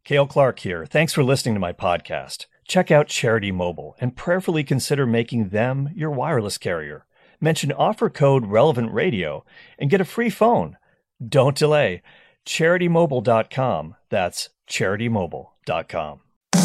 Cale Clark here. Thanks for listening to my podcast. Check out Charity Mobile and prayerfully consider making them your wireless carrier. Mention offer code Relevant Radio and get a free phone. Don't delay. CharityMobile.com. That's CharityMobile.com.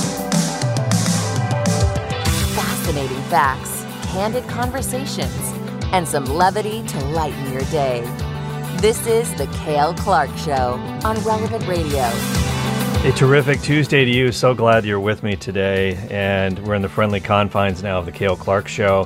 Fascinating facts, candid conversations, and some levity to lighten your day. This is The Cale Clark Show on Relevant Radio. A terrific Tuesday to you. So glad you're with me today. And we're in the friendly confines now of The Cale Clark Show.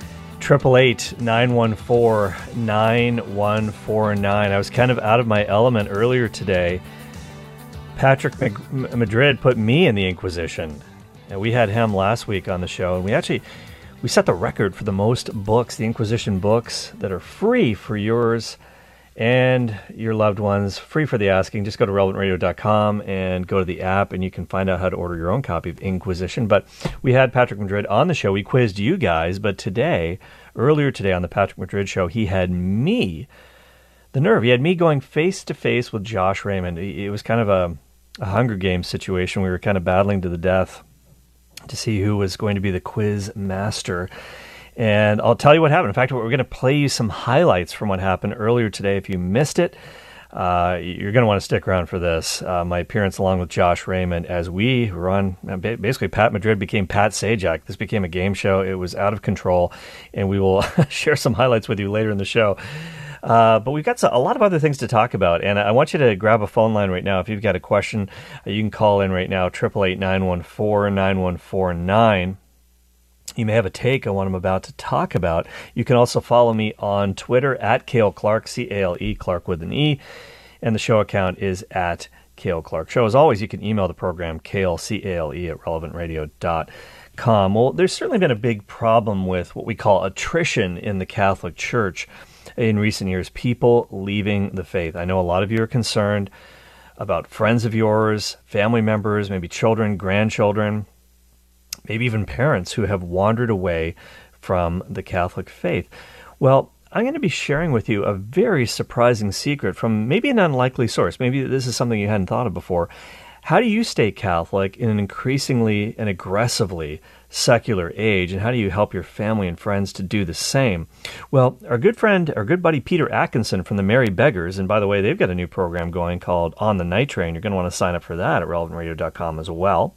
888-914-9149. I was kind of out of my element earlier today. Patrick Madrid put me in the Inquisition. And we had him last week on the show. And we set the record for the most books, the Inquisition books, that are free for yours and your loved ones, free for the asking. Just go to relevantradio.com and go to the app, and you can find out how to order your own copy of Inquisition. But we had Patrick Madrid on the show. We quizzed you guys, but earlier today on the Patrick Madrid show, he had me, the nerve. He had me going face-to-face with Josh Raymond. It was kind of a Hunger Games situation. We were kind of battling to the death to see who was going to be the quiz master. And I'll tell you what happened. In fact, we're going to play you some highlights from what happened earlier today. If you missed it, you're going to want to stick around for this. My appearance along with Josh Raymond as we run, basically Pat Madrid became Pat Sajak. This became a game show. It was out of control, and we will share some highlights with you later in the show. But we've got a lot of other things to talk about, and I want you to grab a phone line right now. If you've got a question, you can call in right now, 888-914-9149. You may have a take on what I'm about to talk about. You can also follow me on Twitter at Cale Clark, C-A-L-E, Clark with an E, and the show account is at Cale Clark Show. As always, you can email the program, Cale, C-A-L-E, at relevantradio.com. Well, there's certainly been a big problem with what we call attrition in the Catholic Church in recent years, people leaving the faith. I know a lot of you are concerned about friends of yours, family members, maybe children, grandchildren, maybe even parents who have wandered away from the Catholic faith. Well, I'm going to be sharing with you a very surprising secret from maybe an unlikely source. Maybe this is something you hadn't thought of before. How do you stay Catholic in an increasingly and aggressively secular age, and how do you help your family and friends to do the same? Well, our good buddy Peter Atkinson from the Merry Beggars, and by the way, they've got a new program going called On the Night Train. You're going to want to sign up for that at relevantradio.com as well.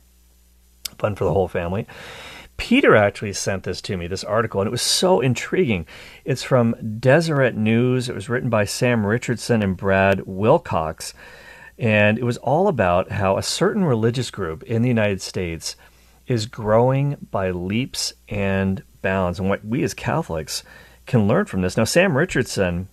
Fun for the whole family. Peter actually sent this to me, this article, and it was so intriguing. It's from Deseret News. It was written by Sam Richardson and Brad Wilcox, and it was all about how a certain religious group in the United States is growing by leaps and bounds, and what we as Catholics can learn from this. Now, Sam Richardson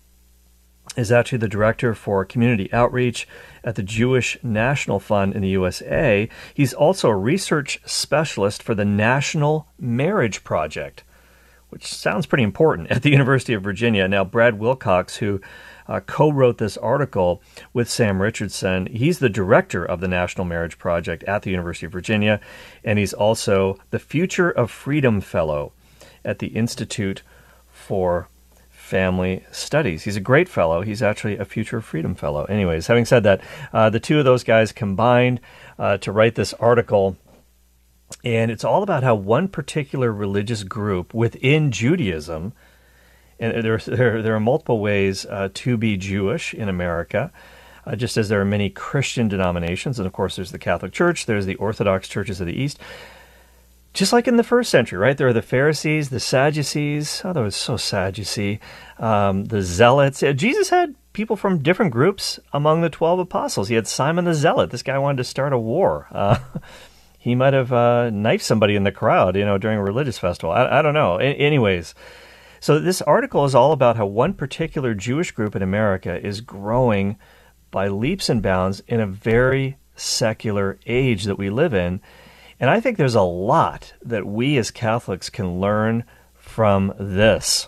is actually the director for community outreach at the Jewish National Fund in the USA. He's also a research specialist for the National Marriage Project, which sounds pretty important, at the University of Virginia. Now, Brad Wilcox, who co-wrote this article with Sam Richardson, he's the director of the National Marriage Project at the University of Virginia, and he's also the Future of Freedom Fellow at the Institute for Family Studies. He's a great fellow. He's actually a Future of Freedom Fellow. Anyways, having said that, the two of those guys combined to write this article, and it's all about how one particular religious group within Judaism, and there are multiple ways to be Jewish in America, just as there are many Christian denominations, and of course there's the Catholic Church, there's the Orthodox churches of the East. Just like in the first century, right? There are the Pharisees, the Sadducees. Oh, that was so sad, you see. The Zealots. Jesus had people from different groups among the 12 apostles. He had Simon the Zealot. This guy wanted to start a war. He might have knifed somebody in the crowd, during a religious festival. I don't know. Anyways, so this article is all about how one particular Jewish group in America is growing by leaps and bounds in a very secular age that we live in. And I think there's a lot that we as Catholics can learn from this.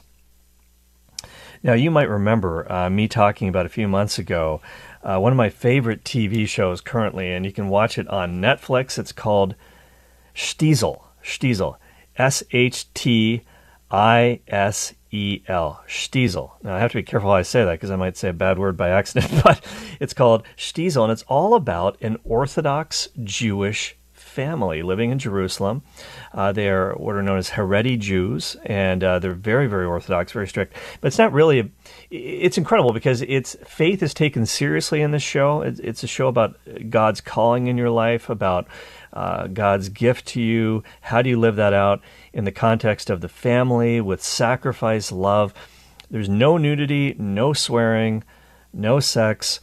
Now, you might remember me talking about a few months ago, one of my favorite TV shows currently, and you can watch it on Netflix. It's called Shtisel, Shtisel, S-H-T-I-S-E-L. I-S-E-L, Shtisel. Now, I have to be careful how I say that because I might say a bad word by accident, but it's called Shtisel, and it's all about an Orthodox Jewish family living in Jerusalem. They are what are known as Haredi Jews, and they're very, very Orthodox, very strict. But it's not really, it's incredible because faith is taken seriously in this show. It's a show about God's calling in your life, about God's gift to you. How do you live that out in the context of the family with sacrifice, love? There's no nudity, no swearing, no sex,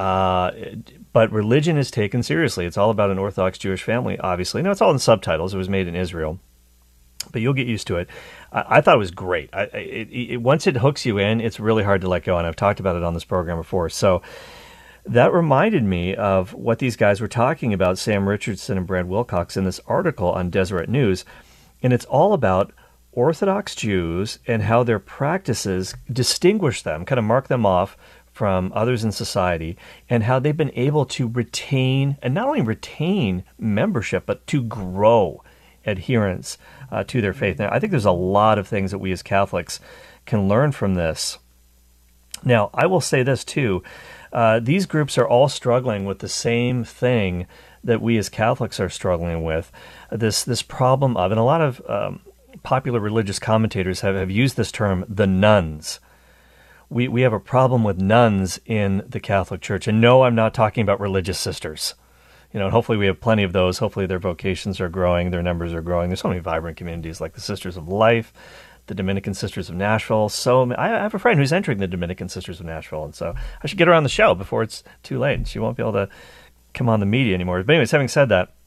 but religion is taken seriously. It's all about an Orthodox Jewish family, obviously. Now, it's all in subtitles. It was made in Israel, but you'll get used to it. I thought it was great. Once it hooks you in, it's really hard to let go, and I've talked about it on this program before. So that reminded me of what these guys were talking about, Sam Richardson and Brad Wilcox, in this article on Deseret News, and it's all about Orthodox Jews and how their practices distinguish them, kind of mark them off from others in society, and how they've been able to retain, and not only retain membership, but to grow adherence to their faith. Now, I think there's a lot of things that we as Catholics can learn from this. Now, I will say this too. These groups are all struggling with the same thing that we as Catholics are struggling with, this problem of, and a lot of popular religious commentators have used this term, the nuns. We have a problem with nuns in the Catholic Church. And no, I'm not talking about religious sisters. And hopefully we have plenty of those. Hopefully their vocations are growing, their numbers are growing. There's so many vibrant communities like the Sisters of Life, the Dominican Sisters of Nashville. So I have a friend who's entering the Dominican Sisters of Nashville, and so I should get her on the show before it's too late. She won't be able to come on the media anymore. But anyways, having said that,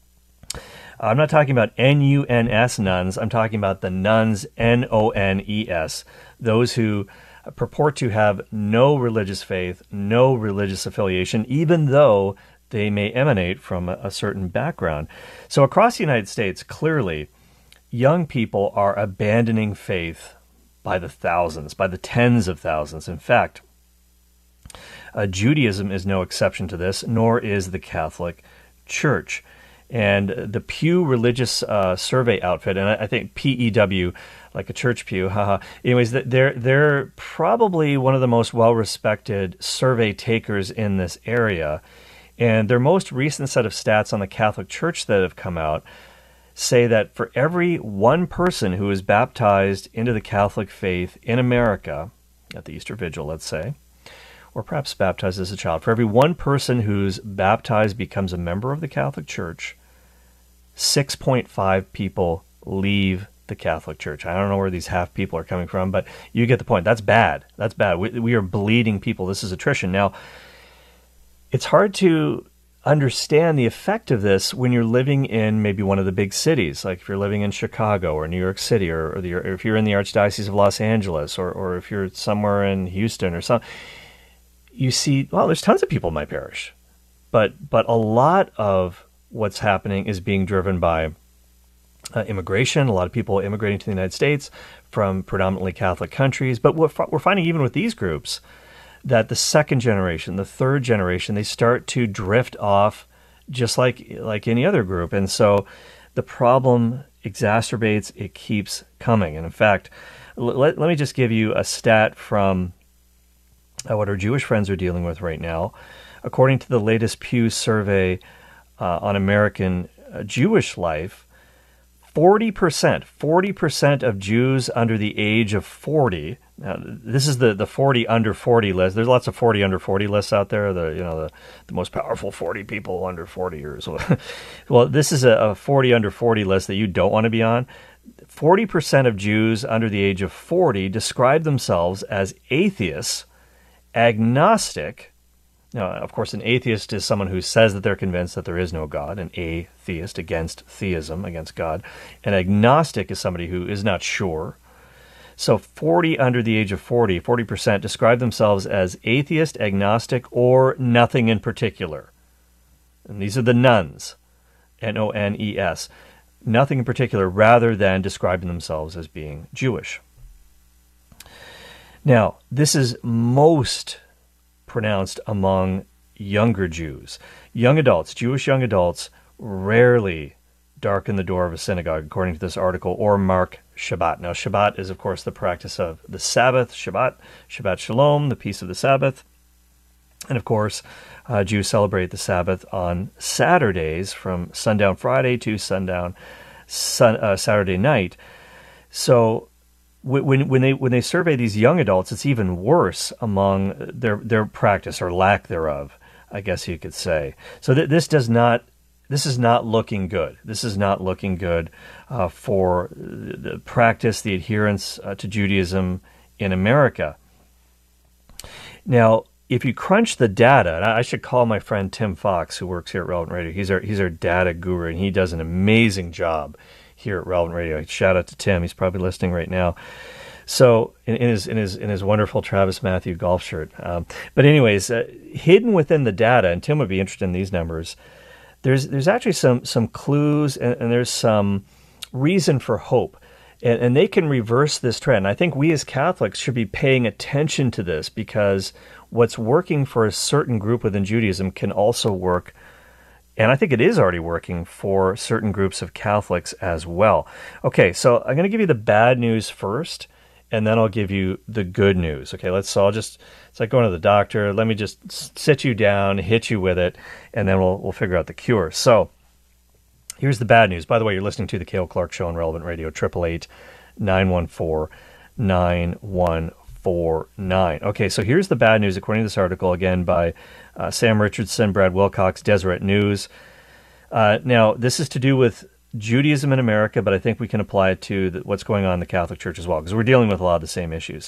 I'm not talking about N-U-N-S nuns. I'm talking about the nuns, N-O-N-E-S, those who purport to have no religious faith, no religious affiliation, even though they may emanate from a certain background. So across the United States, clearly, young people are abandoning faith by the thousands, by the tens of thousands. In fact, Judaism is no exception to this, nor is the Catholic Church. And the Pew Religious Survey outfit, and I think PEW, like a church pew, haha. Anyways, they're probably one of the most well-respected survey takers in this area. And their most recent set of stats on the Catholic Church that have come out say that for every one person who is baptized into the Catholic faith in America, at the Easter Vigil, let's say, or perhaps baptized as a child, for every one person who's baptized becomes a member of the Catholic Church, 6.5 people leave the Catholic Church. I don't know where these half people are coming from, but you get the point. That's bad. That's bad. We are bleeding people. This is attrition. Now, it's hard to understand the effect of this when you're living in maybe one of the big cities, like if you're living in Chicago or New York City, or if you're in the Archdiocese of Los Angeles, or if you're somewhere in Houston or something. You see, well, there's tons of people in my parish, but a lot of what's happening is being driven by immigration. A lot of people immigrating to the United States from predominantly Catholic countries. But we're finding even with these groups that the second generation, the third generation, they start to drift off just like any other group. And so the problem exacerbates, it keeps coming. And in fact, let me just give you a stat from what our Jewish friends are dealing with right now. According to the latest Pew survey on American Jewish life, 40% of Jews under the age of 40. Now, this is the 40 under 40 list. There's lots of 40 under 40 lists out there. The most powerful 40 people under 40 years. Well, this is a 40 under 40 list that you don't want to be on. 40% of Jews under the age of 40 describe themselves as atheists, agnostic. Now, of course, an atheist is someone who says that they're convinced that there is no God, an atheist, against theism, against God. An agnostic is somebody who is not sure. So 40 under the age of 40% describe themselves as atheist, agnostic, or nothing in particular. And these are the nuns, N-O-N-E-S. Nothing in particular, rather than describing themselves as being Jewish. Now, this is most pronounced among younger Jews. Young adults, Jewish young adults, rarely darken the door of a synagogue, according to this article, or mark Shabbat. Now, Shabbat is, of course, the practice of the Sabbath, Shabbat Shalom, the peace of the Sabbath. And, of course, Jews celebrate the Sabbath on Saturdays from sundown Friday to sundown Saturday night. So when they survey these young adults, it's even worse among their practice or lack thereof, I guess you could say. So this is not looking good. This is not looking good for the practice, the adherence to Judaism in America. Now, if you crunch the data, and I should call my friend Tim Fox, who works here at Relevant Radio. He's our data guru, and he does an amazing job here at Relevant Radio. Shout out to Tim. He's probably listening right now. So in his wonderful Travis Matthew golf shirt. But anyways, hidden within the data, and Tim would be interested in these numbers. There's actually some clues, and there's some reason for hope. And they can reverse this trend. I think we as Catholics should be paying attention to this, because what's working for a certain group within Judaism can also work, and I think it is already working, for certain groups of Catholics as well. Okay, so I'm going to give you the bad news first, and then I'll give you the good news. Okay, it's like going to the doctor. Let me just sit you down, hit you with it, and then we'll figure out the cure. So here's the bad news. By the way, you're listening to the Cale Clark Show on Relevant Radio, 888-914-9149. Okay, so here's the bad news, according to this article, again, by Sam Richardson, Brad Wilcox, Deseret News. Now, this is to do with Judaism in America, but I think we can apply it to what's going on in the Catholic Church as well, because we're dealing with a lot of the same issues.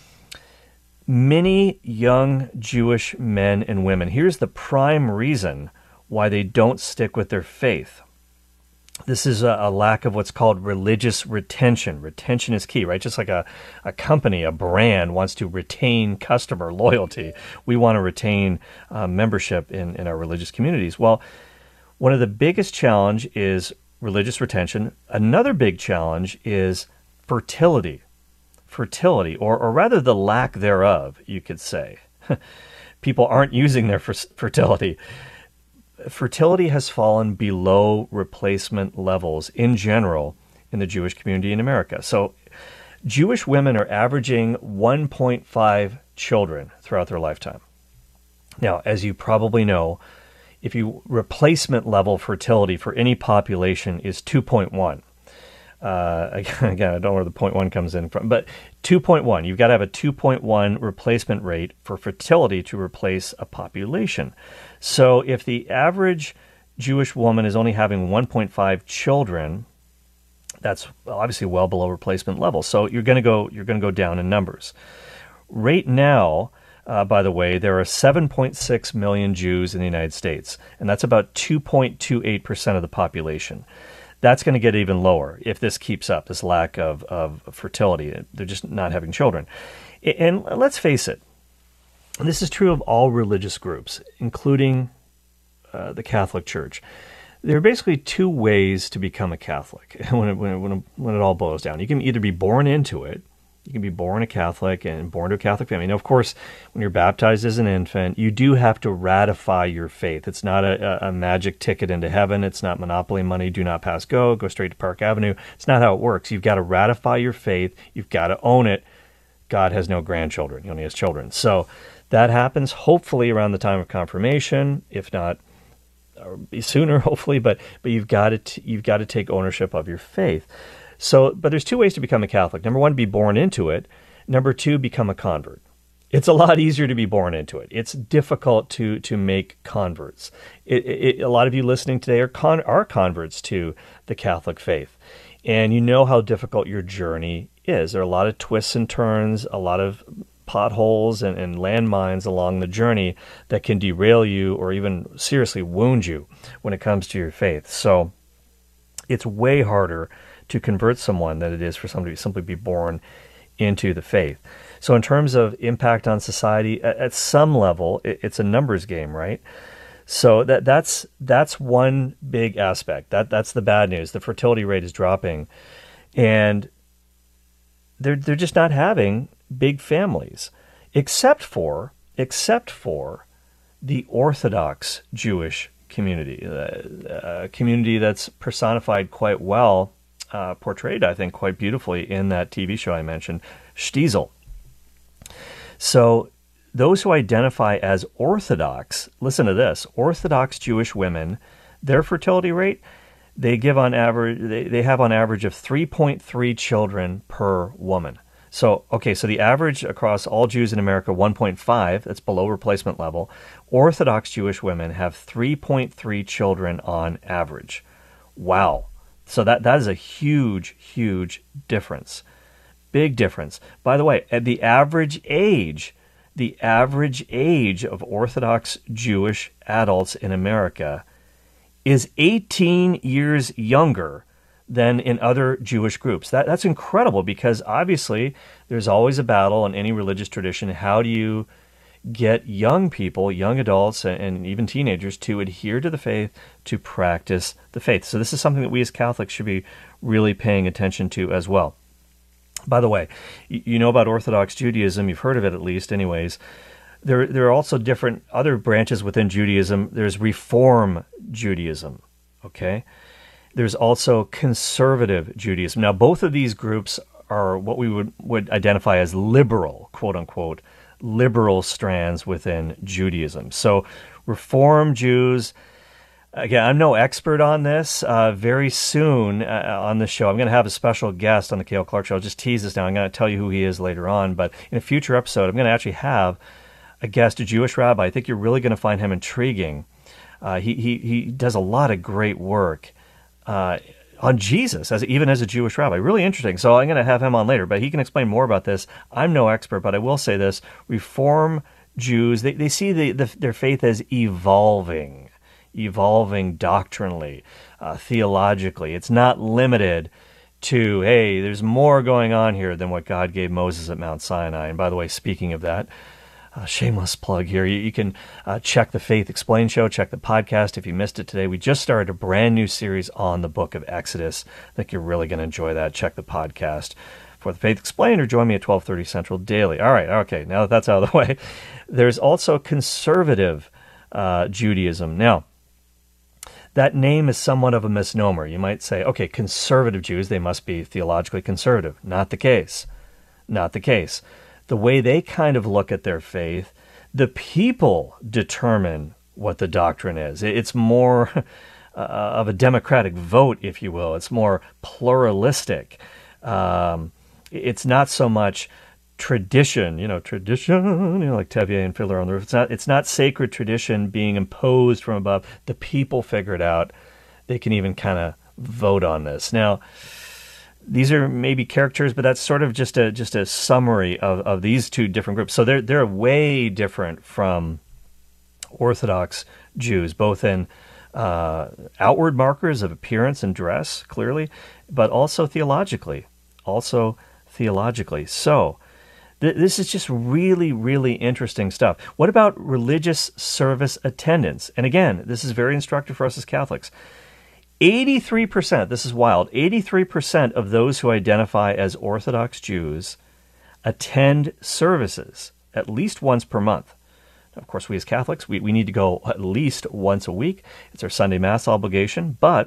Many young Jewish men and women, here's the prime reason why they don't stick with their faith. This is a lack of what's called religious retention. Retention is key, right? Just like a company, a brand wants to retain customer loyalty. We want to retain membership in our religious communities. Well, one of the biggest challenge is religious retention. Another big challenge is fertility. Fertility, or rather the lack thereof, you could say. People aren't using their fertility. Fertility has fallen below replacement levels in general in the Jewish community in America. So Jewish women are averaging 1.5 children throughout their lifetime. Now, as you probably know, if you replacement level fertility for any population is 2.1. Again, I don't know where the 0.1 comes in from, but 2.1. You've got to have a 2.1 replacement rate for fertility to replace a population. So if the average Jewish woman is only having 1.5 children, that's obviously well below replacement level. So you're going to go down in numbers. Right now, by the way, there are 7.6 million Jews in the United States, and that's about 2.28% of the population. That's going to get even lower if this keeps up, this lack of fertility. They're just not having children. And let's face it, this is true of all religious groups, including the Catholic Church. There are basically two ways to become a Catholic when it all boils down. You can either be born into it. You can be born a Catholic and born to a Catholic family. Now, of course, when you're baptized as an infant, you do have to ratify your faith. It's not a magic ticket into heaven. It's not Monopoly money, do not pass go straight to Park Avenue. It's not how it works. You've got to ratify your faith. You've got to own it. God has no grandchildren. He only has children. So that happens hopefully around the time of confirmation, if not sooner, hopefully. But you've got to take ownership of your faith. So, but there's two ways to become a Catholic. Number one, be born into it. Number two, become a convert. It's a lot easier to be born into it. It's difficult to make converts. A lot of you listening today are converts to the Catholic faith. And you know how difficult your journey is. There are a lot of twists and turns, a lot of potholes and landmines along the journey that can derail you or even seriously wound you when it comes to your faith. So it's way harder to convert someone than it is for somebody to simply be born into the faith. So in terms of impact on society, at some level, it's a numbers game, right? So that's one big aspect. That's the bad news. The fertility rate is dropping, and they're just not having big families, except for the Orthodox Jewish community, a community that's personified quite well, portrayed, I think, quite beautifully in that TV show I mentioned, Shtisel. So those who identify as Orthodox, listen to this, Orthodox Jewish women, their fertility rate, they have on average of 3.3 children per woman. So, okay, so the average across all Jews in America, 1.5, that's below replacement level. Orthodox Jewish women have 3.3 children on average. Wow. So that is a huge, huge difference. Big difference. By the way, at the average age of Orthodox Jewish adults in America is 18 years younger than in other Jewish groups. That's incredible, because obviously there's always a battle in any religious tradition. How do you get young people, young adults, and even teenagers to adhere to the faith, to practice the faith? So this is something that we as Catholics should be really paying attention to as well. By the way, you know about Orthodox Judaism, you've heard of it at least anyways. There are also different other branches within Judaism. There's Reform Judaism, okay? There's also Conservative Judaism. Now, both of these groups are what we would identify as liberal, quote-unquote, liberal strands within Judaism. So Reform Jews, again, I'm no expert on this. Very soon on the show, I'm going to have a special guest on the Cale Clark Show. I'll just tease this now. I'm going to tell you who he is later on. But in a future episode, I'm going to actually have a guest, a Jewish rabbi. I think you're really going to find him intriguing. He does a lot of great work on Jesus, even as a Jewish rabbi. Really interesting. So I'm going to have him on later, but he can explain more about this. I'm no expert, but I will say this. Reform Jews, they see their faith as evolving doctrinally, theologically. It's not limited to, hey, there's more going on here than what God gave Moses at Mount Sinai. And by the way, speaking of that, shameless plug here. You can check the Faith Explained show, check the podcast if you missed it today. We just started a brand new series on the book of Exodus. I think you're really going to enjoy that. Check the podcast for the Faith Explained, or join me at 12:30 Central daily. All right, okay, now that that's out of the way, there's also Conservative Judaism. Now, that name is somewhat of a misnomer. You might say, okay, conservative Jews, they must be theologically conservative. Not the case. Not the case. The way they kind of look at their faith, the people determine what the doctrine is. It's more of a democratic vote, if you will. It's more pluralistic. It's not so much tradition, like Tevier and Fiddler on the Roof. It's not sacred tradition being imposed from above. The people figure it out. They can even kind of vote on this. Now, these are maybe caricatures, but that's sort of just a summary of these two different groups. So they're way different from Orthodox Jews, both in outward markers of appearance and dress, clearly, but also theologically. So this is just really, really interesting stuff. What about religious service attendance? And again, this is very instructive for us as Catholics. 83%, this is wild, 83% of those who identify as Orthodox Jews attend services at least once per month. Now, of course, we as Catholics, we need to go at least once a week. It's our Sunday Mass obligation, but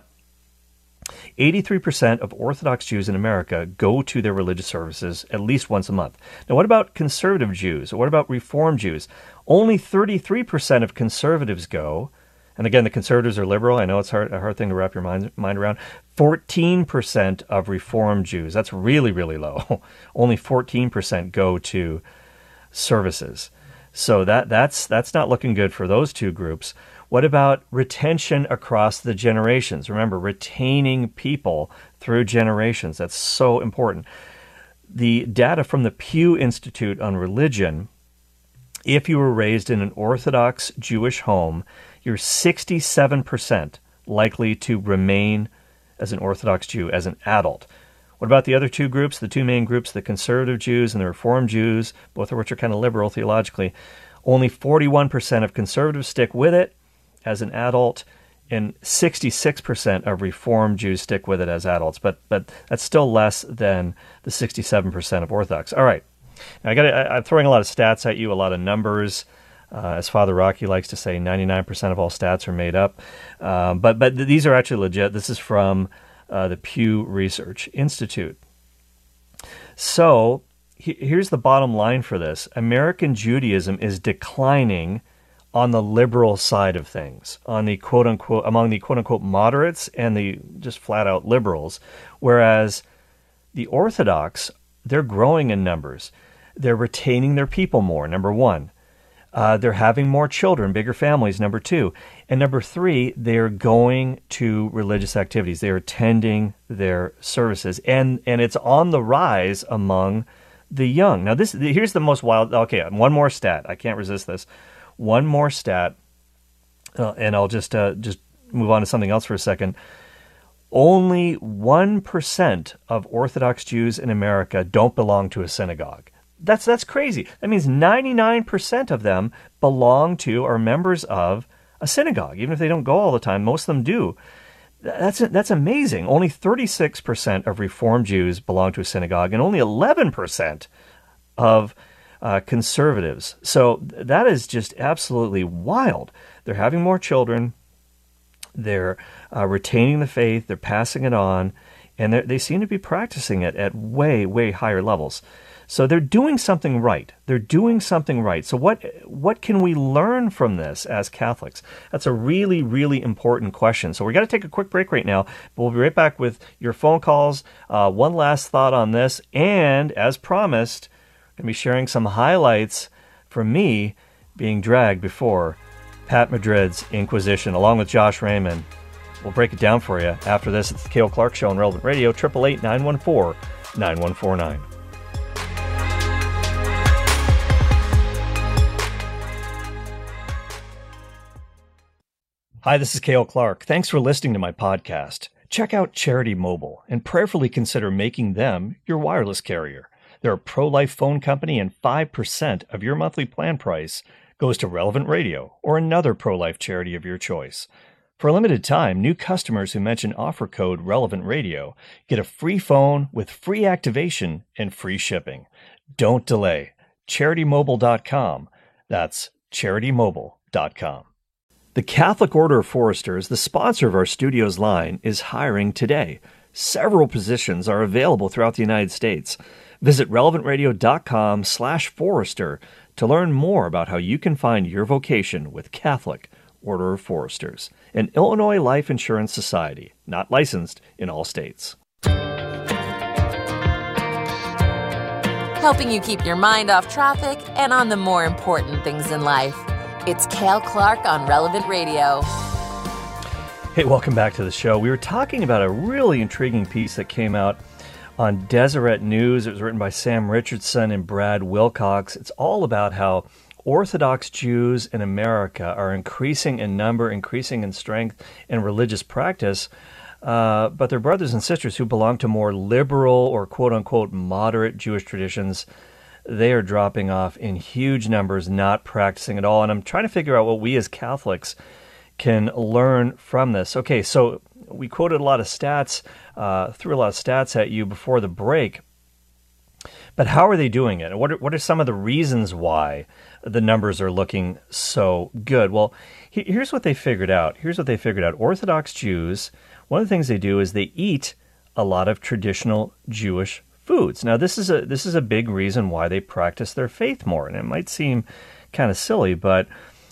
83% of Orthodox Jews in America go to their religious services at least once a month. Now, what about conservative Jews? What about Reform Jews? Only 33% of conservatives go. And again, the conservatives are liberal. I know it's a hard thing to wrap your mind around. 14% of Reform Jews, that's really, really low. Only 14% go to services. So that's not looking good for those two groups. What about retention across the generations? Remember, retaining people through generations. That's so important. The data from the Pew Institute on Religion, if you were raised in an Orthodox Jewish home, you're 67% likely to remain as an Orthodox Jew as an adult. What about the other two groups, the two main groups, the conservative Jews and the Reform Jews, both of which are kind of liberal theologically? Only 41% of conservatives stick with it as an adult, and 66% of Reform Jews stick with it as adults. But that's still less than the 67% of Orthodox. All right. Now I'm throwing a lot of stats at you, a lot of numbers. As Father Rocky likes to say, 99% of all stats are made up. But these are actually legit. This is from the Pew Research Institute. So here's the bottom line for this. American Judaism is declining on the liberal side of things, on the quote-unquote, among the quote-unquote moderates and the just flat-out liberals, whereas the Orthodox, they're growing in numbers. They're retaining their people more, number one. They're having more children, bigger families, number two. And number three, they're going to religious activities. They're attending their services. And it's on the rise among the young. Now, here's the most wild. Okay, one more stat. I can't resist this. One more stat, and I'll just move on to something else for a second. Only 1% of Orthodox Jews in America don't belong to a synagogue. That's crazy. That means 99% of them belong to or are members of a synagogue, even if they don't go all the time. Most of them do. That's amazing. Only 36% of Reform Jews belong to a synagogue, and only 11% of conservatives. So that is just absolutely wild. They're having more children. They're retaining the faith. They're passing it on, and they seem to be practicing it at way, way higher levels. So they're doing something right. They're doing something right. So what can we learn from this as Catholics? That's a really, really important question. So we're going to take a quick break right now, but we'll be right back with your phone calls. One last thought on this, and as promised, I'm going to be sharing some highlights from me being dragged before Pat Madrid's Inquisition, along with Josh Raymond. We'll break it down for you after this. It's the Cale Clark Show on Relevant Radio, 888-914-9149. Hi, this is Cale Clark. Thanks for listening to my podcast. Check out Charity Mobile and prayerfully consider making them your wireless carrier. They're a pro-life phone company, and 5% of your monthly plan price goes to Relevant Radio or another pro-life charity of your choice. For a limited time, new customers who mention offer code Relevant Radio get a free phone with free activation and free shipping. Don't delay. CharityMobile.com. That's CharityMobile.com. The Catholic Order of Foresters, the sponsor of our studio's line, is hiring today. Several positions are available throughout the United States. Visit relevantradio.com/Forester to learn more about how you can find your vocation with Catholic Order of Foresters, an Illinois Life Insurance Society, not licensed in all states. Helping you keep your mind off traffic and on the more important things in life. It's Cale Clark on Relevant Radio. Hey, welcome back to the show. We were talking about a really intriguing piece that came out on Deseret News. It was written by Sam Richardson and Brad Wilcox. It's all about how Orthodox Jews in America are increasing in number, increasing in strength and religious practice, but their brothers and sisters who belong to more liberal or quote-unquote moderate Jewish traditions, they are dropping off in huge numbers, not practicing at all. And I'm trying to figure out what we as Catholics can learn from this. Okay, so we quoted a lot of stats, threw a lot of stats at you before the break, but how are they doing it? What are some of the reasons why the numbers are looking so good? Well, here's what they figured out. Orthodox Jews, one of the things they do is they eat a lot of traditional Jewish foods. Now, this is a big reason why they practice their faith more, and it might seem kind of silly, but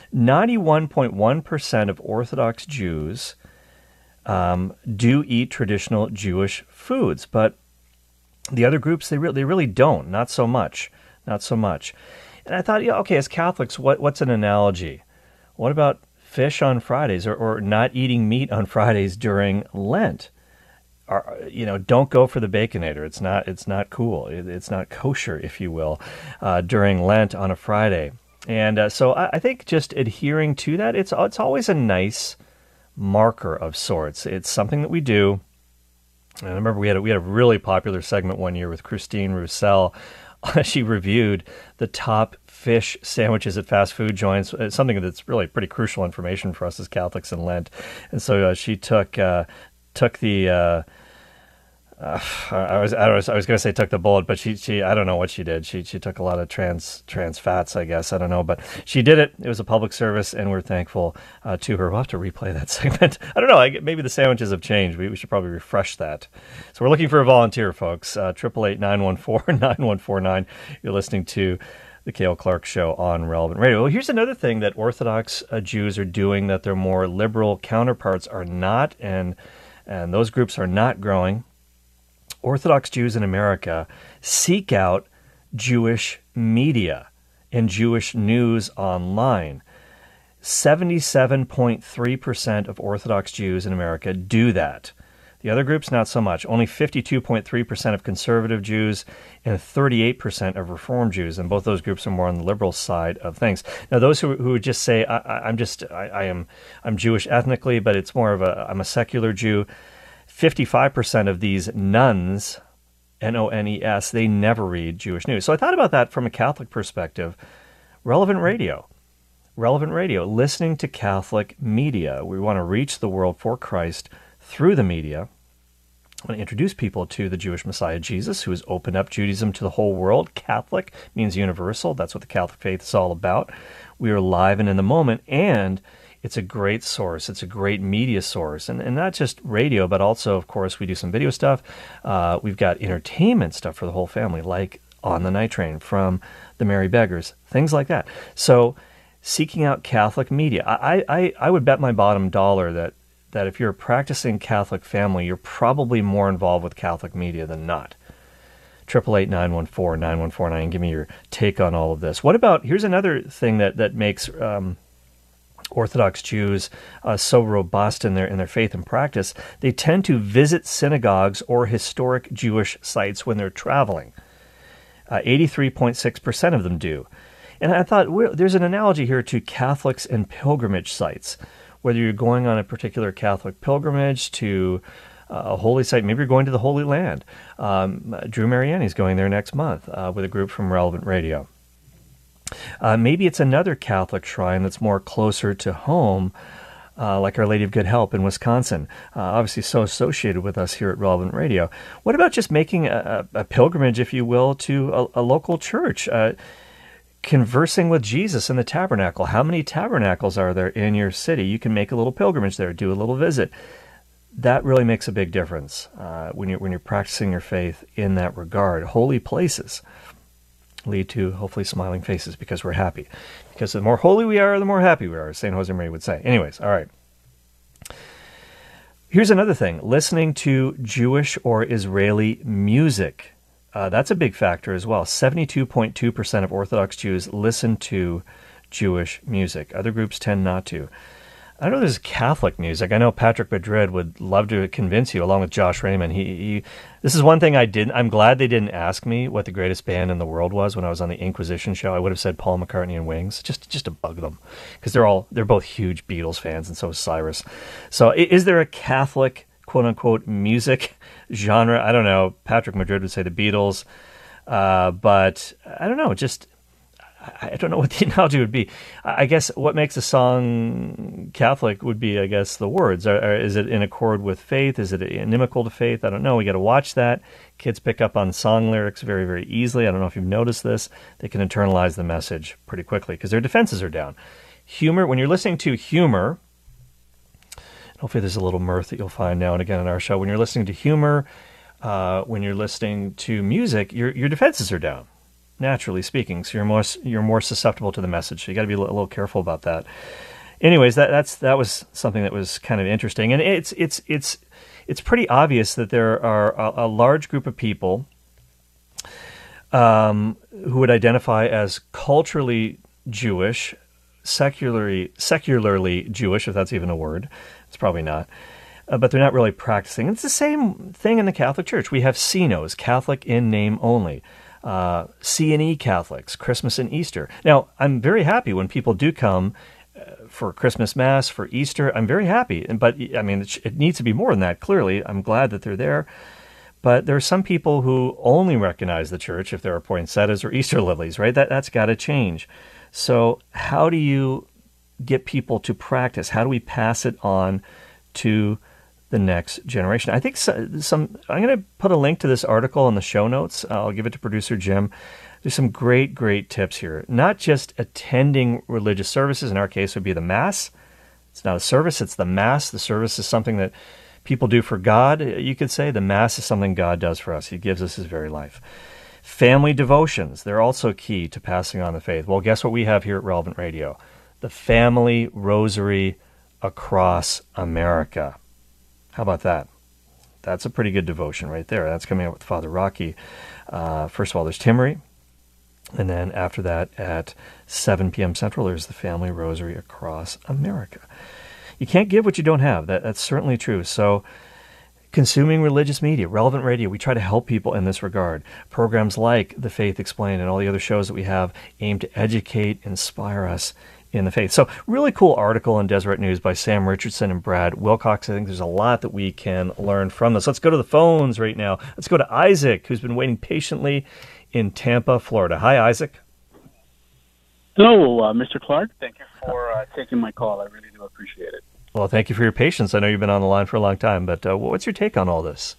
91.1% of Orthodox Jews do eat traditional Jewish foods, but the other groups they really don't, not so much. And I thought, yeah, okay, as Catholics, what's an analogy? What about fish on Fridays or not eating meat on Fridays during Lent? Don't go for the Baconator. It's not cool. It's not kosher, if you will, during Lent on a Friday. And so I think just adhering to that, it's always a nice marker of sorts. It's something that we do. And I remember we had a really popular segment one year with Christine Roussel. She reviewed the top fish sandwiches at fast food joints. It's something that's really pretty crucial information for us as Catholics in Lent. And so she took the I was going to say took the bullet, but she I don't know what she did. She took a lot of trans fats, I guess. I don't know, but she did it. It was a public service, and we're thankful to her. We'll have to replay that segment. I don't know. Maybe the sandwiches have changed. We should probably refresh that. So we're looking for a volunteer, folks. 888-914-9149. You're listening to the Cale Clark Show on Relevant Radio. Well, here's another thing that Orthodox Jews are doing that their more liberal counterparts are not, and those groups are not growing. Orthodox Jews in America seek out Jewish media and Jewish news online. 77.3% of Orthodox Jews in America do that. The other groups, not so much. Only 52.3% of conservative Jews and 38% of Reform Jews, and both those groups are more on the liberal side of things. Now, those who would just say, I'm Jewish ethnically, but it's more of I'm a secular Jew. 55% of these nuns, N-O-N-E-S, they never read Jewish news. So I thought about that from a Catholic perspective. Relevant Radio, listening to Catholic media. We want to reach the world for Christ through the media. I want to introduce people to the Jewish Messiah, Jesus, who has opened up Judaism to the whole world. Catholic means universal. That's what the Catholic faith is all about. We are live and in the moment, and it's a great source. It's a great media source. And not just radio, but also, of course, we do some video stuff. We've got entertainment stuff for the whole family, like On the Night Train from the Merry Beggars, things like that. So seeking out Catholic media. I would bet my bottom dollar that if you're a practicing Catholic family, you're probably more involved with Catholic media than not. 888-914-9149. Give me your take on all of this. What about, here's another thing that makes Orthodox Jews so robust in their faith and practice. They tend to visit synagogues or historic Jewish sites when they're traveling. 83.6% of them do. And I thought, there's an analogy here to Catholics and pilgrimage sites. Whether you're going on a particular Catholic pilgrimage to a holy site, maybe you're going to the Holy Land. Drew Mariani is going there next month with a group from Relevant Radio. Maybe it's another Catholic shrine that's more closer to home, like Our Lady of Good Help in Wisconsin, obviously so associated with us here at Relevant Radio. What about just making a pilgrimage, if you will, to a local church, conversing with Jesus in the tabernacle? How many tabernacles are there in your city? You can make a little pilgrimage there, do a little visit. That really makes a big difference when you're practicing your faith in that regard. Holy places lead to hopefully smiling faces because we're happy. Because the more holy we are, the more happy we are, as St. Josemaria would say. Anyways, all right. Here's another thing. Listening to Jewish or Israeli music. That's a big factor as well. 72.2% of Orthodox Jews listen to Jewish music. Other groups tend not to. I know there's Catholic music. I know Patrick Madrid would love to convince you, along with Josh Raymond. This is one thing I didn't. I'm glad they didn't ask me what the greatest band in the world was when I was on the Inquisition show. I would have said Paul McCartney and Wings, just to bug them, because they're both huge Beatles fans, and so is Cyrus. So, is there a Catholic quote unquote music genre? I don't know. Patrick Madrid would say the Beatles, but I don't know. I don't know what the analogy would be. I guess what makes a song Catholic would be, I guess, the words. Is it in accord with faith? Is it inimical to faith? I don't know. We got to watch that. Kids pick up on song lyrics very, very easily. I don't know if you've noticed this. They can internalize the message pretty quickly because their defenses are down. Humor, when you're listening to humor, hopefully there's a little mirth that you'll find now and again on our show. When you're listening to humor, when you're listening to music, your defenses are down. Naturally speaking, so you're more susceptible to the message. So you got to be a little careful about that. Anyways, that was something that was kind of interesting, and it's pretty obvious that there are a large group of people who would identify as culturally Jewish, secularly Jewish, if that's even a word. It's probably not. But they're not really practicing. It's the same thing in the Catholic Church. We have CNOs, Catholic in name only. C&E Catholics, Christmas and Easter. Now, I'm very happy when people do come for Christmas Mass, for Easter. I'm very happy. But, I mean, it needs to be more than that, clearly. I'm glad that they're there. But there are some people who only recognize the church if there are poinsettias or Easter lilies, right? That's got to change. So how do you get people to practice? How do we pass it on to the next generation. I think I'm going to put a link to this article in the show notes. I'll give it to producer Jim. There's some great, great tips here. Not just attending religious services. In our case, would be the Mass. It's not a service, it's the Mass. The service is something that people do for God, you could say. The Mass is something God does for us. He gives us his very life. Family devotions, they're also key to passing on the faith. Well, guess what we have here at Relevant Radio? The Family Rosary Across America. How about that? That's a pretty good devotion right there. That's coming up with Father Rocky. First of all, there's Timmery. And then after that, at 7 p.m. Central, there's the Family Rosary Across America. You can't give what you don't have. That's certainly true. So consuming religious media, Relevant Radio, we try to help people in this regard. Programs like The Faith Explained and all the other shows that we have aim to educate, inspire us in the faith. So really cool article in Deseret News by Sam Richardson and Brad Wilcox. I think there's a lot that we can learn from this. Let's go to the phones right now. Let's go to Isaac, who's been waiting patiently in Tampa, Florida. Hi, Isaac. Hello, Mr. Clark. Thank you for taking my call. I really do appreciate it. Well, thank you for your patience. I know you've been on the line for a long time, but what's your take on all this?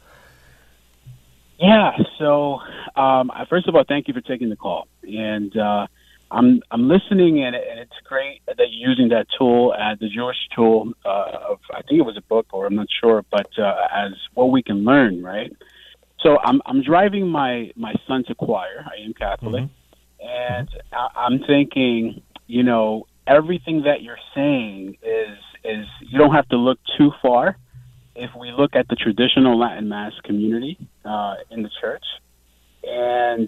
Yeah, so first of all, thank you for taking the call. And I'm listening, and it's great that you're using that tool, the Jewish tool of, I think it was a book, or I'm not sure, but as what we can learn, right? So I'm driving my son to choir. I am Catholic. And I'm thinking, everything that you're saying is you don't have to look too far. If we look at the traditional Latin Mass community in the church, and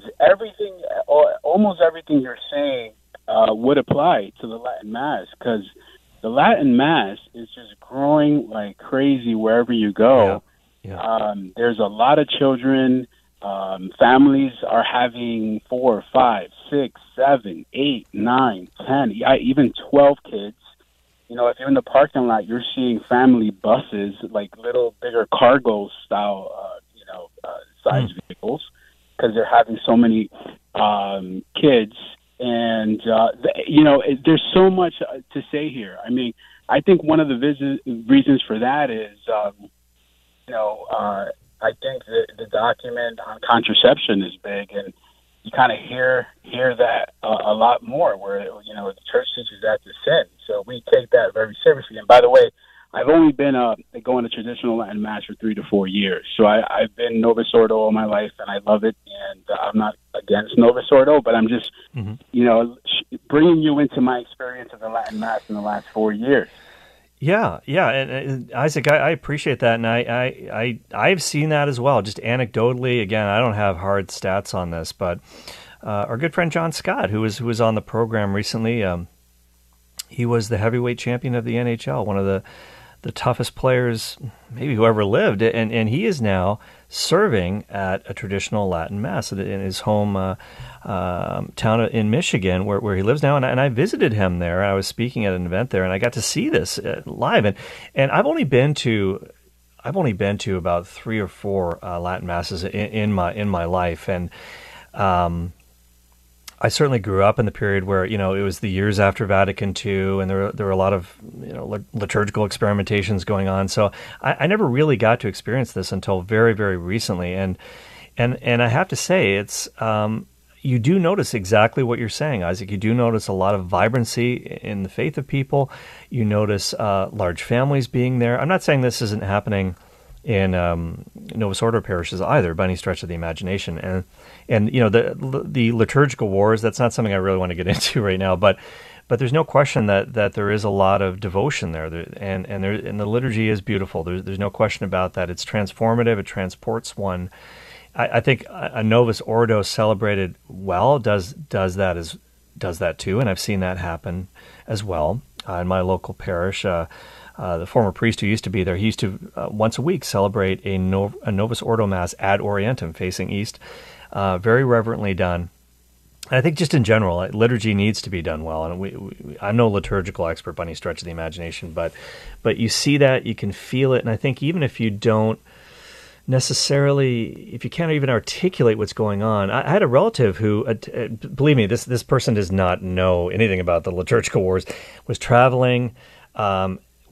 almost everything you're saying would apply to the Latin Mass, because the Latin Mass is just growing like crazy wherever you go. Yeah. There's a lot of children. Families are having 4, 5, 6, 7, 8, 9, 10, even 12 kids. If you're in the parking lot, you're seeing family buses, like little bigger cargo style, size vehicles, because they're having so many kids. And, there's so much to say here. I mean, I think one of the reasons for that is, I think the document on contraception is big, and you kind of hear that a lot more, where the church teaches that to sin. So we take that very seriously. And by the way, I've only been going to traditional Latin Mass for 3 to 4 years. So I've been Novus Ordo all my life, and I love it. And I'm not against Novus Ordo, but I'm just bringing you into my experience of the Latin Mass in the last 4 years. Yeah, and Isaac, I appreciate that, and I've seen that as well. Just anecdotally, again, I don't have hard stats on this, but our good friend John Scott, who was on the program recently, he was the heavyweight champion of the NHL, one of the toughest players maybe who ever lived, and he is now serving at a traditional Latin Mass in his home town in Michigan, where he lives now, and I visited him there. I was speaking at an event there, and I got to see this live. And I've only been to about 3 or 4 Latin Masses in my life, and I certainly grew up in the period where it was the years after Vatican II, and there were a lot of liturgical experimentations going on. So I never really got to experience this until very, very recently, and I have to say it's. You do notice exactly what you're saying, Isaac. You do notice a lot of vibrancy in the faith of people. You notice large families being there. I'm not saying this isn't happening in Novus Ordo parishes either, by any stretch of the imagination. And the liturgical wars, that's not something I really want to get into right now, but there's no question that there is a lot of devotion there, and the liturgy is beautiful. There's no question about that. It's transformative. It transports one. I think a Novus Ordo celebrated well does that too, and I've seen that happen as well in my local parish. The former priest who used to be there, he used to once a week celebrate a Novus Ordo Mass ad Orientem, facing east, very reverently done. And I think just in general, liturgy needs to be done well. And I'm no liturgical expert by any stretch of the imagination, but you see that, you can feel it, and I think even if you don't necessarily, if you can't even articulate what's going on. I had a relative who, believe me, this person does not know anything about the liturgical wars, was traveling,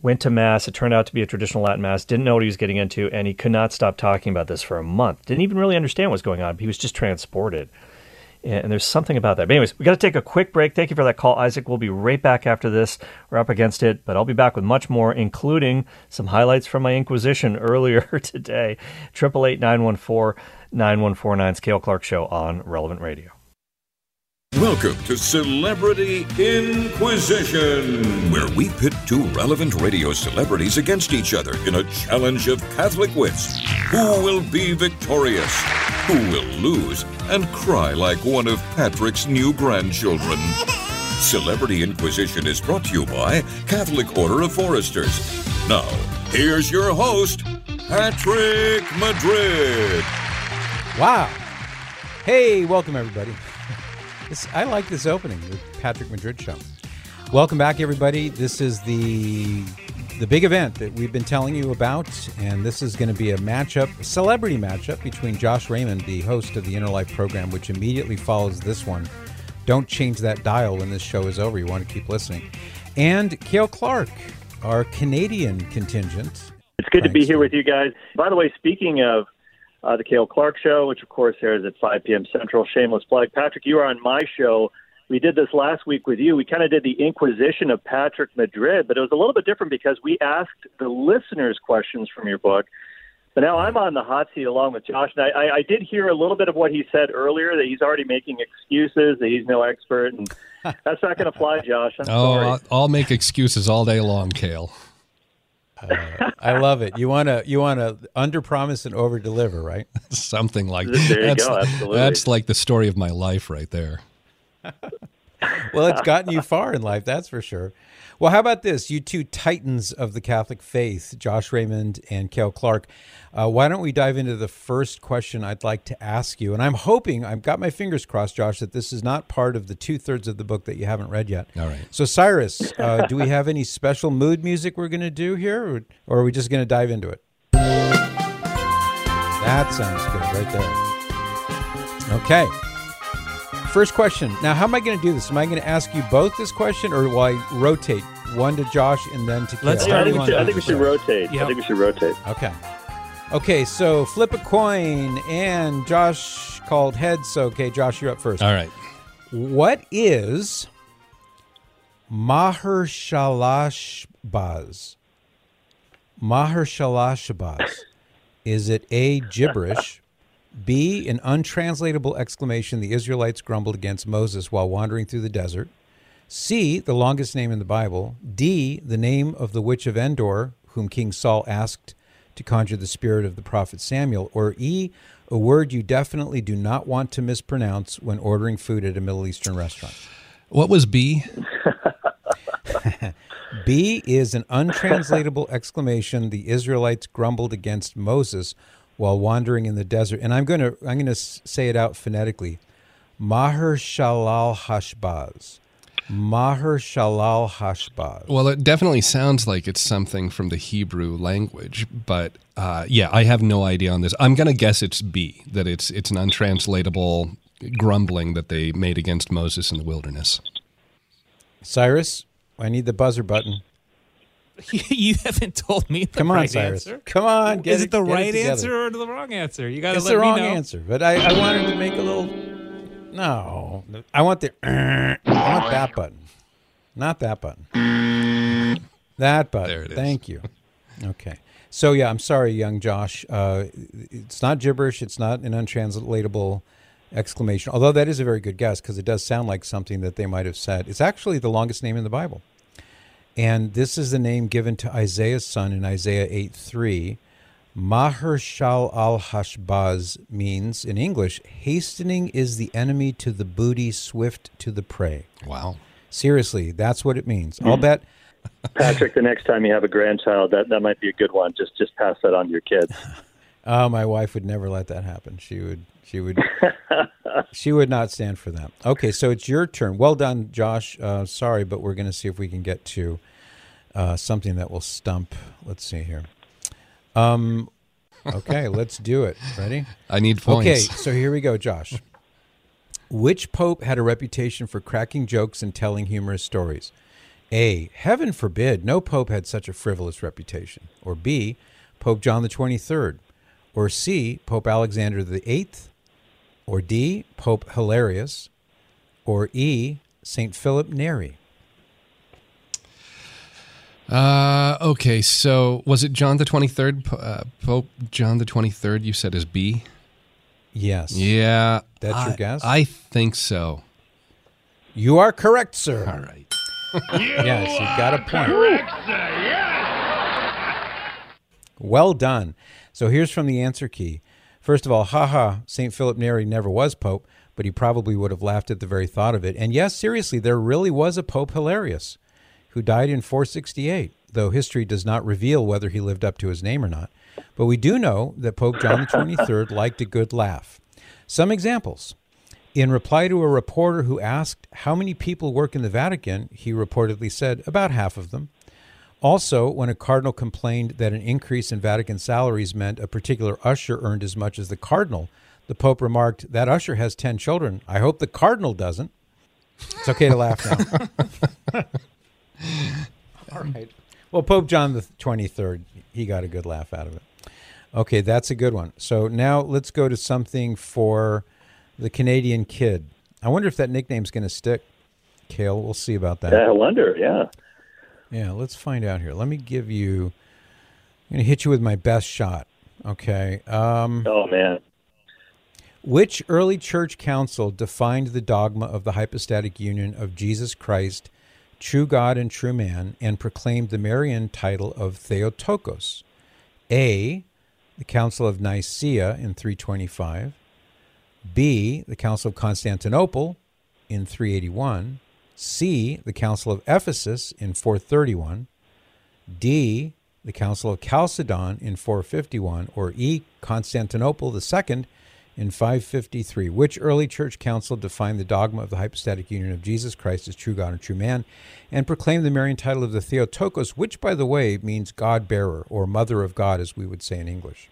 went to Mass. It turned out to be a traditional Latin Mass, didn't know what he was getting into, and he could not stop talking about this for a month. Didn't even really understand what was going on. He was just transported. And there's something about that. But anyways, we got to take a quick break. Thank you for that call, Isaac. We'll be right back after this. We're up against it, but I'll be back with much more, including some highlights from my Inquisition earlier today. 888-914-9149's Cale Clark Show on Relevant Radio. Welcome to Celebrity Inquisition, where we pit two relevant radio celebrities against each other in a challenge of Catholic wits. Who will be victorious? Who will lose and cry like one of Patrick's new grandchildren? Celebrity Inquisition is brought to you by Catholic Order of Foresters. Now, here's your host, Patrick Madrid. Wow. Hey, welcome everybody. I like this opening, the Patrick Madrid Show. Welcome back, everybody. This is the big event that we've been telling you about, and this is going to be a celebrity matchup between Josh Raymond, the host of the Inner Life program, which immediately follows this one. Don't change that dial when this show is over. You want to keep listening. And Cale Clark, our Canadian contingent. It's good to be here with you guys. By the way, speaking of the Cale Clark Show, which of course airs at 5 p.m. Central. Shameless plug. Patrick, you were on my show. We did this last week with you. We kind of did the Inquisition of Patrick Madrid, but it was a little bit different because we asked the listeners questions from your book. But now I'm on the hot seat along with Josh. And I did hear a little bit of what he said earlier, that he's already making excuses, that he's no expert. And that's not going to fly, Josh. I'm sorry. I'll make excuses all day long, Cale. I love it. You want to under-promise and over-deliver, right? Something like that. There you go, absolutely. That's like the story of my life right there. Well, it's gotten you far in life, that's for sure. Well, how about this? You two titans of the Catholic faith, Josh Raymond and Cale Clark. Why don't we dive into the first question I'd like to ask you? And I'm hoping, I've got my fingers crossed, Josh, that this is not part of the 2/3 of the book that you haven't read yet. All right. So, Cyrus, do we have any special mood music we're going to do here, or are we just going to dive into it? That sounds good right there. Okay. First question. Now, how am I going to do this? Am I going to ask you both this question, or will I rotate one to Josh and then to Cale? I think we should rotate. Yep. I think we should rotate. Okay, so flip a coin, and Josh called heads. So, okay, Josh, you're up first. All right. What is Maher-shalal-hash-baz? Maher-shalal-hash-baz. Is it A, gibberish, B, an untranslatable exclamation the Israelites grumbled against Moses while wandering through the desert, C, the longest name in the Bible, D, the name of the witch of Endor, whom King Saul asked to conjure the spirit of the prophet Samuel, or E, a word you definitely do not want to mispronounce when ordering food at a Middle Eastern restaurant? What was B? B is an untranslatable exclamation the Israelites grumbled against Moses while wandering in the desert. And I'm going to say it out phonetically. Maher-shalal-hash-baz. Maher-shalal-hash-baz. Well, it definitely sounds like it's something from the Hebrew language, but I have no idea on this. I'm going to guess it's B, that it's an untranslatable grumbling that they made against Moses in the wilderness. Cyrus, I need the buzzer button. You haven't told me the Come on, right Cyrus. answer. Come on. Is it the right answer or the wrong answer? You got to let me know. It's the wrong answer, but I wanted to make a little... No. I want I want that button. Not that button. That button. There it is. Thank you. Okay. So, yeah, I'm sorry, young Josh. It's not gibberish. It's not an untranslatable exclamation, although that is a very good guess because it does sound like something that they might have said. It's actually the longest name in the Bible. And this is the name given to Isaiah's son in Isaiah 8:3. Maher-shalal-hash-baz means, in English, hastening is the enemy to the booty, swift to the prey. Wow. Seriously, that's what it means. I'll bet. Patrick, the next time you have a grandchild, that might be a good one. Just pass that on to your kids. My wife would never let that happen. She would not stand for that. Okay, so it's your turn. Well done, Josh. Sorry, but we're going to see if we can get to something that will stump. Let's see here. Okay, let's do it. Ready? I need points. Okay, so here we go, Josh. Which pope had a reputation for cracking jokes and telling humorous stories? A, heaven forbid, no pope had such a frivolous reputation. Or B, Pope John the 23rd. Or C, Pope Alexander the 8th. Or D, Pope Hilarious. Or E, St. Philip Neri. Okay, so was it John the 23rd? Pope John the 23rd, you said is B? Yes. Yeah. That's your guess? I think so. You are correct, sir. All right. Yes, you got a point. Correct, sir. Yes. Well done. So here's from the answer key. First of all, St. Philip Neri never was Pope, but he probably would have laughed at the very thought of it. And yes, seriously, there really was a Pope Hilarious who died in 468, though history does not reveal whether he lived up to his name or not. But we do know that Pope John the 23rd liked a good laugh. Some examples. In reply to a reporter who asked how many people work in the Vatican, he reportedly said about half of them. Also, when a cardinal complained that an increase in Vatican salaries meant a particular usher earned as much as the cardinal, the Pope remarked, "That usher has 10 children. I hope the cardinal doesn't." It's okay to laugh now. All right. Well, Pope John the 23rd, he got a good laugh out of it. Okay, that's a good one. So now let's go to something for the Canadian Kid. I wonder if that nickname's going to stick, Cale. We'll see about that. I wonder, yeah. Yeah, let's find out here. Let me give you, I'm going to hit you with my best shot. Okay. Oh, man. Which early church council defined the dogma of the hypostatic union of Jesus Christ, true God and true man, and proclaimed the Marian title of Theotokos? A, the Council of Nicaea in 325. B, the Council of Constantinople in 381. C, the Council of Ephesus in 431. D, the Council of Chalcedon in 451. Or E, Constantinople II in 553. Which early church council defined the dogma of the hypostatic union of Jesus Christ as true God and true man, and proclaimed the Marian title of the Theotokos, which, by the way, means God-bearer, or mother of God, as we would say in English?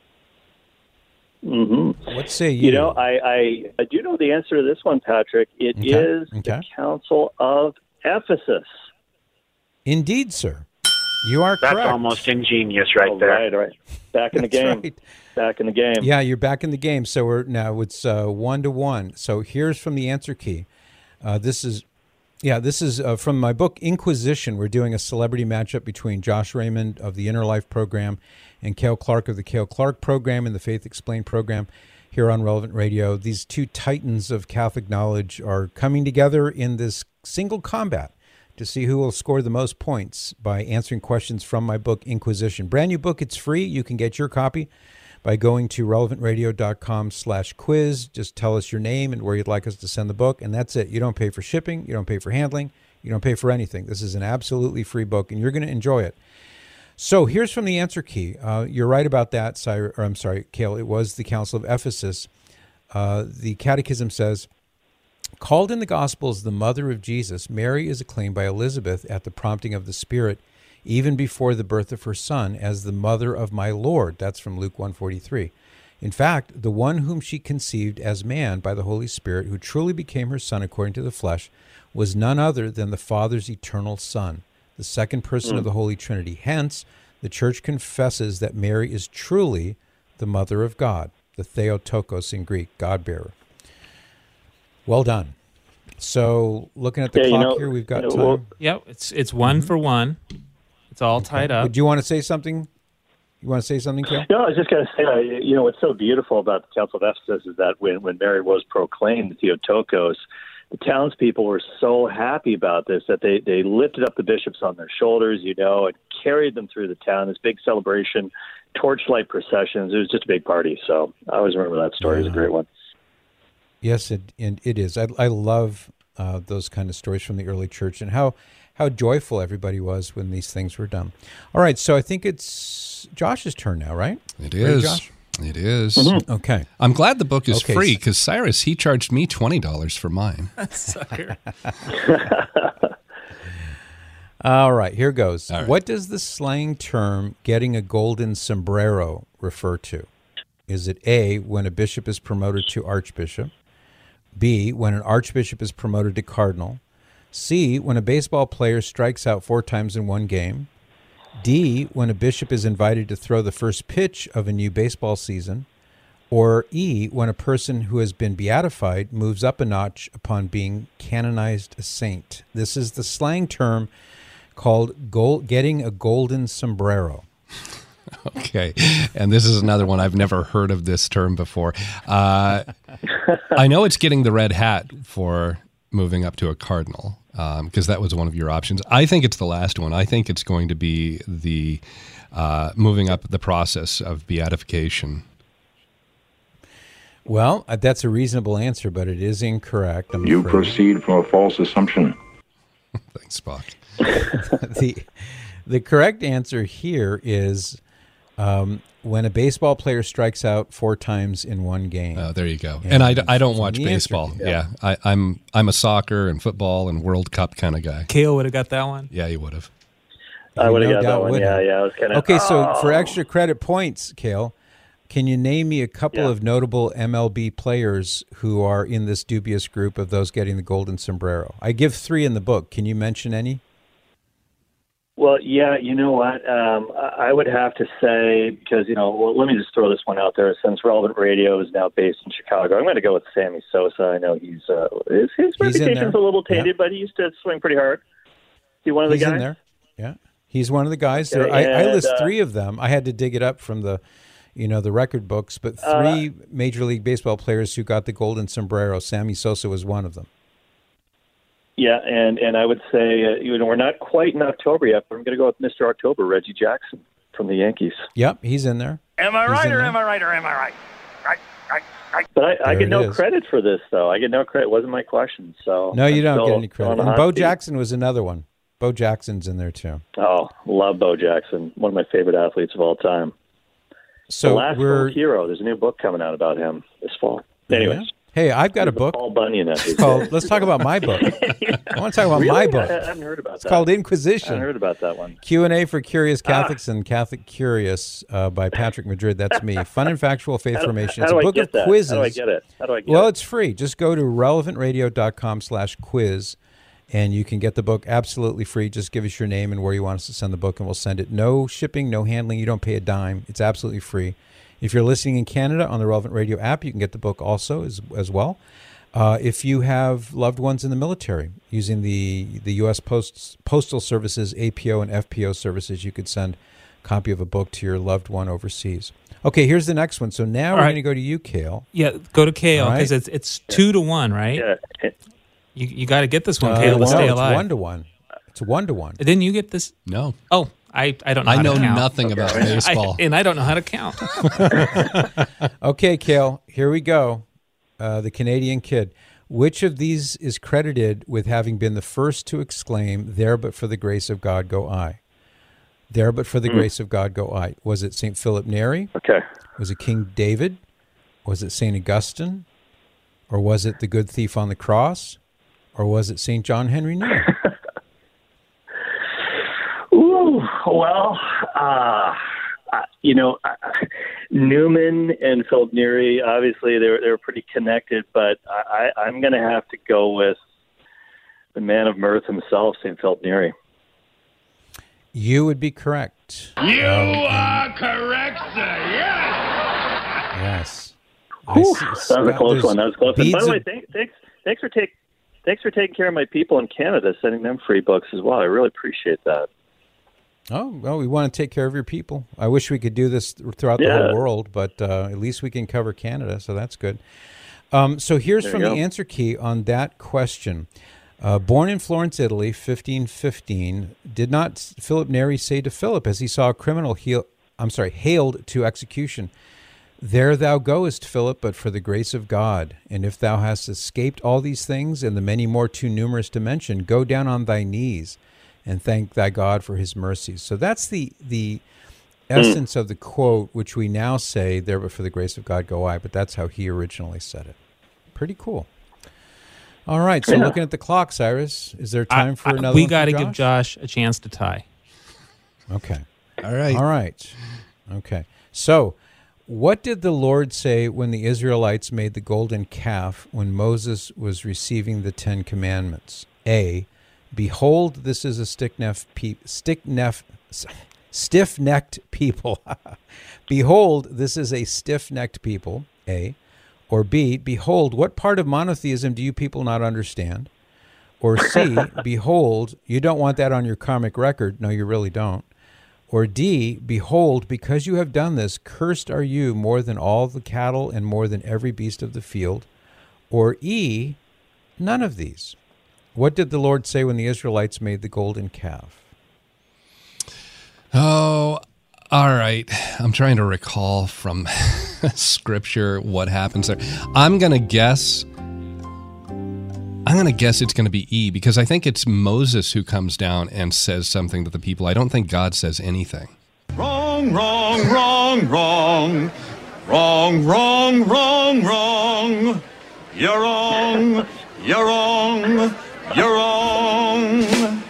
Mm-hmm. What say you? You know, I do know the answer to this one, Patrick. It is the Council of Ephesus. Indeed, sir. You are correct. That's almost ingenious right there. All right. Back in the game. Right. Back in the game. Yeah, you're back in the game. So it's 1-1. So here's from the answer key. This is from my book Inquisition. We're doing a celebrity matchup between Josh Raymond of the Inner Life program and Cale Clark of the Cale Clark program and the Faith Explained program here on Relevant Radio. These two titans of Catholic knowledge are coming together in this single combat to see who will score the most points by answering questions from my book Inquisition. Brand new book. It's free. You can get your copy by going to relevantradio.com/quiz. Just tell us your name and where you'd like us to send the book, and that's it. You don't pay for shipping. You don't pay for handling. You don't pay for anything. This is an absolutely free book, and you're going to enjoy it. So here's from the answer key. You're right about that, Cale. It was the Council of Ephesus. The Catechism says, called in the Gospels the mother of Jesus, Mary is acclaimed by Elizabeth at the prompting of the Spirit, even before the birth of her son, as the mother of my Lord. That's from Luke 1:43. In fact, the one whom she conceived as man by the Holy Spirit, who truly became her son according to the flesh, was none other than the Father's eternal Son, the second person of the Holy Trinity. Hence, the Church confesses that Mary is truly the Mother of God, the Theotokos in Greek, God-bearer. Well done. So, looking at the clock here, we've got time. It's 1 for 1. It's all tied up. Do you want to say something? You want to say something, Cale? No, I was just going to say, what's so beautiful about the Council of Ephesus is that when Mary was proclaimed the Theotokos, the townspeople were so happy about this that they lifted up the bishops on their shoulders, and carried them through the town. This big celebration, torchlight processions. It was just a big party. So I always remember that story. It was a great one. Yes, it is. I love those kind of stories from the early church and how joyful everybody was when these things were done. All right, so I think it's Josh's turn now, right? It is. Ready, Josh? It is. Mm-hmm. Okay. I'm glad the book is free because Cyrus, he charged me $20 for mine. Sucker. All right, here goes. All right. What does the slang term getting a golden sombrero refer to? Is it A, when a bishop is promoted to archbishop? B, when an archbishop is promoted to cardinal? C, when a baseball player strikes out 4 times in one game. D, when a bishop is invited to throw the first pitch of a new baseball season. Or E, when a person who has been beatified moves up a notch upon being canonized a saint. This is the slang term called getting a golden sombrero. Okay, and this is another one. I've never heard of this term before. I know it's getting the red hat for moving up to a cardinal, because that was one of your options. I think it's the last one. I think it's going to be the moving up the process of beatification. Well, that's a reasonable answer, but it is incorrect. You proceed from a false assumption. Thanks, Spock. The correct answer here is when a baseball player strikes out 4 times in one game. Oh, there you go. And I don't watch baseball. I'm a soccer and football and World Cup kind of guy. Kale would have got that one. Yeah, he would have. I would have got that one. Yeah, I was kind of. Okay, so for extra credit points, Kale, can you name me a couple of notable MLB players who are in this dubious group of those getting the golden sombrero? I give 3 in the book. Can you mention any? Well, yeah, you know what? I would have to say, because, let me just throw this one out there. Since Relevant Radio is now based in Chicago, I'm going to go with Sammy Sosa. I know his reputation's a little tainted, but he used to swing pretty hard. Is he one of the guys? He's in there. Yeah, he's one of the guys. Okay, I list 3 of them. I had to dig it up from the record books, but 3 Major League Baseball players who got the golden sombrero. Sammy Sosa was one of them. Yeah, and I would say, we're not quite in October yet, but I'm going to go with Mr. October, Reggie Jackson from the Yankees. Yep, he's in there. Am I right or am I right or am I right? Right. But I get no credit for this, though. I get no credit. It wasn't my question. So no, you don't get any credit. And Bo Jackson was another one. Bo Jackson's in there, too. Oh, love Bo Jackson. One of my favorite athletes of all time. So The Last Full Hero. There's a new book coming out about him this fall. Anyways. Yeah. Hey, I've got a book. Paul Bunyan. It's called, let's talk about my book. I want to talk about my book. I haven't heard about that. It's called Inquisition. I haven't heard about that one. Q&A for Curious Catholics and Catholic Curious by Patrick Madrid. That's me. Fun and factual faith formation. It's a book of quizzes. How do I get it? Well, it's free. Just go to relevantradio.com/quiz, and you can get the book absolutely free. Just give us your name and where you want us to send the book, and we'll send it. No shipping, no handling. You don't pay a dime. It's absolutely free. If you're listening in Canada on the Relevant Radio app, you can get the book also as well. If you have loved ones in the military, using the U.S. Postal Service's APO and FPO services, you could send a copy of a book to your loved one overseas. Okay, here's the next one. So now we're going to go to you, Kale. Yeah, go to Kale, because it's 2-1, right? Yeah. You got to get this one, Kale, to stay alive. It's 1-1. It's 1-1. Didn't you get this? No. Oh, I don't know how to count. I know nothing about baseball. And I don't know how to count. Okay, Kale, here we go. The Canadian Kid. Which of these is credited with having been the first to exclaim, "There but for the grace of God go I"? There but for the grace of God go I. Was it St. Philip Neri? Okay. Was it King David? Was it St. Augustine? Or was it the good thief on the cross? Or was it St. John Henry Newman? Well, Newman and Philip Neri, obviously they were pretty connected, but I'm going to have to go with the man of mirth himself, St. Philip Neri. You would be correct. You are correct, sir. Yes. That was a close one. By the way, thanks for taking care of my people in Canada, sending them free books as well. I really appreciate that. Oh, well, we want to take care of your people. I wish we could do this throughout the whole world, but at least we can cover Canada, so that's good. So here's from the answer key on that question. Born in Florence, Italy, 1515, did not Philip Neri say to Philip as he saw a criminal hailed to execution, "There thou goest, Philip, but for the grace of God. And if thou hast escaped all these things and the many more too numerous to mention, go down on thy knees and thank thy God for his mercies." So that's the essence of the quote, which we now say, "There but for the grace of God go I," but that's how he originally said it. Pretty cool. All right, so looking at the clock, Cyrus, is there time for another We one got to for give Josh a chance to tie. Okay. All right. Okay. So what did the Lord say when the Israelites made the golden calf when Moses was receiving the 10 Commandments? A, Behold, this is a stiff-necked people. Behold, this is a stiff-necked people, A. Or B, behold, what part of monotheism do you people not understand? Or C, behold, you don't want that on your karmic record. No, you really don't. Or D, behold, because you have done this, cursed are you more than all the cattle and more than every beast of the field. Or E, none of these. What did the Lord say when the Israelites made the golden calf? Oh, all right. I'm trying to recall from Scripture what happens there. I'm going to guess it's going to be E, because I think it's Moses who comes down and says something to the people. I don't think God says anything. Wrong, wrong, wrong, wrong. Wrong, wrong, wrong, wrong. You're wrong. You're wrong. You're wrong.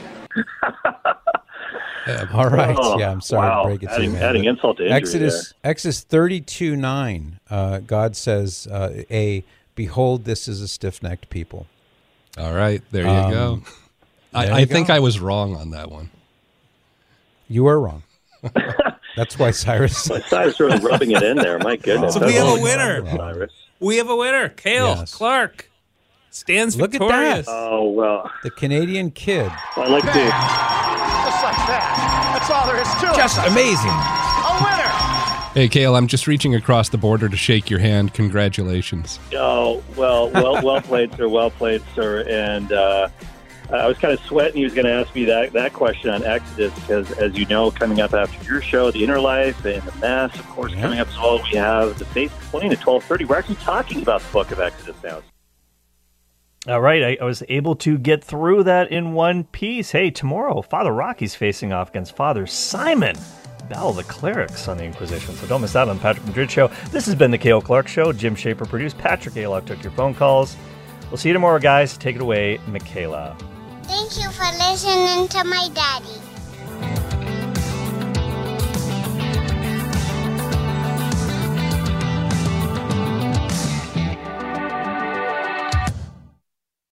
All right. Yeah, I'm sorry to break it to you. Adding insult to injury. Exodus 32:9. God says, "A behold, this is a stiff-necked people." All right, there you go. I think I was wrong on that one. You were wrong. That's why Cyrus. Cyrus really rubbing it in there. My goodness. So we have a winner. We have a winner. Cale Clark stands victorious. Look at that. Oh, well. The Canadian kid. I like to. Just like that. That's all there is to it. Just amazing. A winner. Hey, Cale, I'm just reaching across the border to shake your hand. Congratulations. Oh, well played, sir. Well played, sir. And I was kind of sweating he was going to ask me that question on Exodus, because, as you know, coming up after your show, The Inner Life and The Mass, of course, coming up as well, we have the Faith Explained at 12:30. We're actually talking about the book of Exodus now. All right, I was able to get through that in one piece. Hey, tomorrow, Father Rocky's facing off against Father Simon. Battle of the Clerics on the Inquisition. So don't miss out on the Patrick Madrid Show. This has been the Cale Clark Show. Jim Shaper produced. Patrick Aylock took your phone calls. We'll see you tomorrow, guys. Take it away, Michaela. Thank you for listening to my daddy.